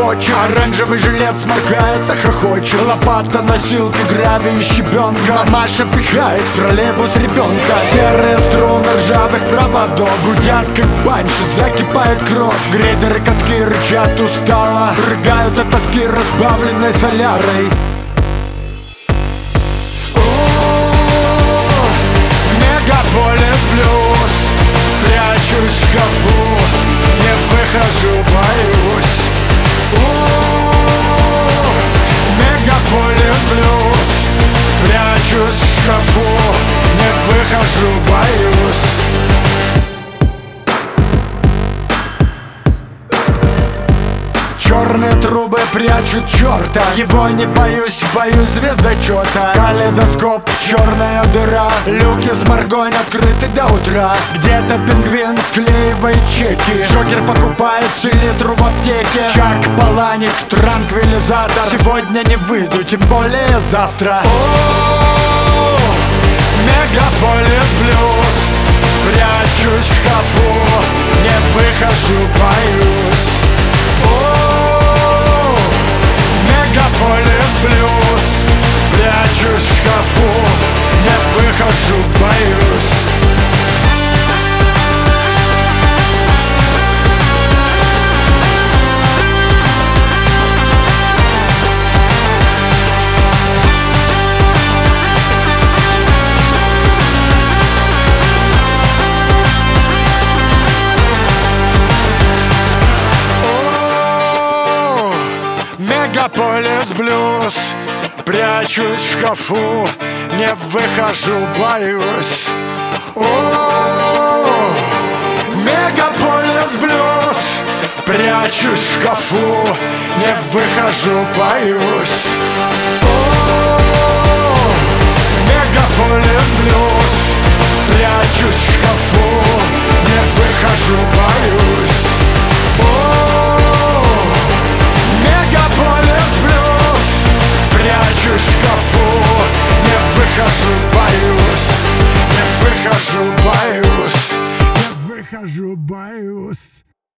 ночи. Оранжевый жилет сморкается, хохочет. Лопата, носилки, гравий и щебенка. Мамаша пихает в троллейбус ребенка. Серые струны ржавых проводов гудят, как банши, закипает кровь. Грейдеры, катки рычат устало, рыгают от тоски, разбавленной солярой. Мегаполис блюз, прячусь в шкафу, не выхожу, боюсь. Мегаполис блюз, прячусь в шкафу, не выхожу, боюсь. Черные трубы прячут черта, его не боюсь, боюсь звездочета. Калейдоскоп, черная дыра, люки с маргонь открыты до утра. Где-то пингвин склеивает чеки, Джокер покупает селитру в аптеке. Чак, Паланик, транквилизатор, сегодня не выйду, тем более завтра. Мегаполис блюз, прячусь в шкафу, не выхожу, боюсь. Мегаполис блюз, прячусь в шкафу, не выхожу, боюсь. Мегаполис блюз, прячусь в шкафу, не выхожу, боюсь. Мегаполис блюз, прячусь в шкафу, не выхожу, боюсь. Мегаполис блюз, прячусь в шкафу, не выхожу, боюсь.